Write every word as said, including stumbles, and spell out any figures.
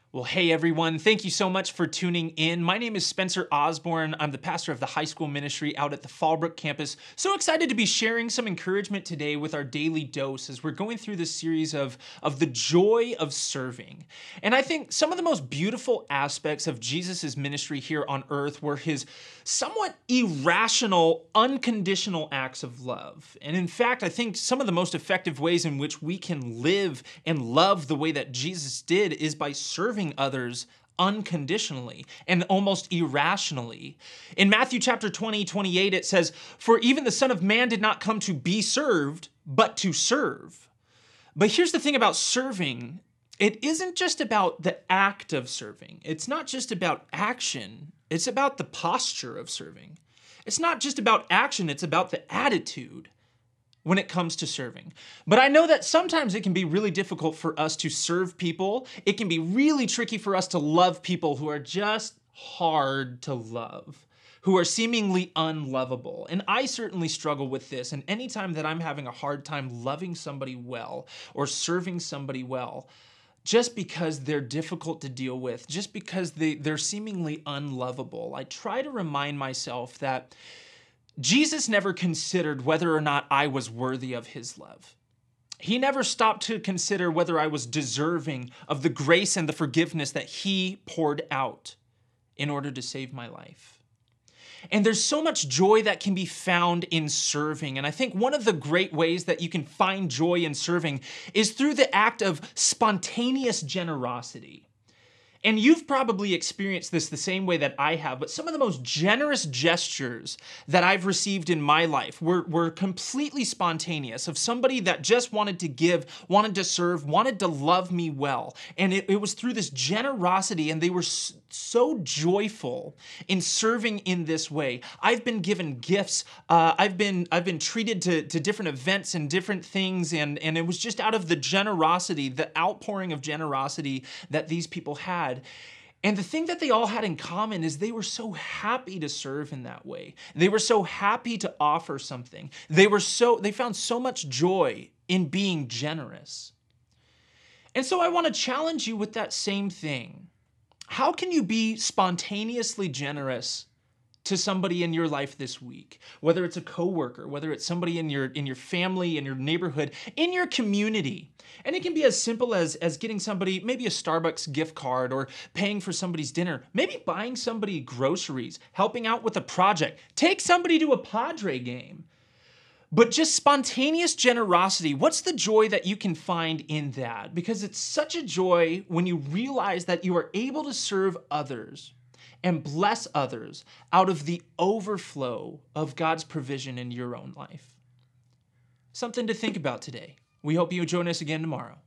Well, hey everyone, thank you so much for tuning in. My name is Spencer Osborne. I'm the pastor of the high school ministry out at the Fallbrook campus. So excited to be sharing some encouragement today with our daily dose as we're going through this series of, of the joy of serving. And I think some of the most beautiful aspects of Jesus' ministry here on earth were his somewhat irrational, unconditional acts of love. And in fact, I think some of the most effective ways in which we can live and love the way that Jesus did is by serving others unconditionally and almost irrationally. In Matthew chapter twenty, twenty-eight, it says, "For even the Son of Man did not come to be served, but to serve." But here's the thing about serving. It isn't just about the act of serving. It's not just about action. It's about the posture of serving. It's not just about action. It's about the attitude when it comes to serving. But I know that sometimes it can be really difficult for us to serve people. It can be really tricky for us to love people who are just hard to love, who are seemingly unlovable. And I certainly struggle with this. And anytime that I'm having a hard time loving somebody well or serving somebody well, just because they're difficult to deal with, just because they, they're seemingly unlovable, I try to remind myself that Jesus never considered whether or not I was worthy of his love. He never stopped to consider whether I was deserving of the grace and the forgiveness that he poured out in order to save my life. And there's so much joy that can be found in serving. And I think one of the great ways that you can find joy in serving is through the act of spontaneous generosity. And you've probably experienced this the same way that I have, but some of the most generous gestures that I've received in my life were, were completely spontaneous, of somebody that just wanted to give, wanted to serve, wanted to love me well. And it, it was through this generosity, and they were so joyful in serving in this way. I've been given gifts. Uh, I've been I've been treated to, to different events and different things, and, and it was just out of the generosity, the outpouring of generosity that these people had. And the thing that they all had in common is they were so happy to serve in that way. They were so happy to offer something. They were so they found so much joy in being generous. And so I want to challenge you with that same thing. How can you be spontaneously generous to somebody in your life this week? Whether it's a coworker, whether it's somebody in your in your family, in your neighborhood, in your community. And it can be as simple as, as getting somebody maybe a Starbucks gift card, or paying for somebody's dinner, maybe buying somebody groceries, helping out with a project, take somebody to a Padre game. But just spontaneous generosity, what's the joy that you can find in that? Because it's such a joy when you realize that you are able to serve others and bless others out of the overflow of God's provision in your own life. Something to think about today. We hope you join us again tomorrow.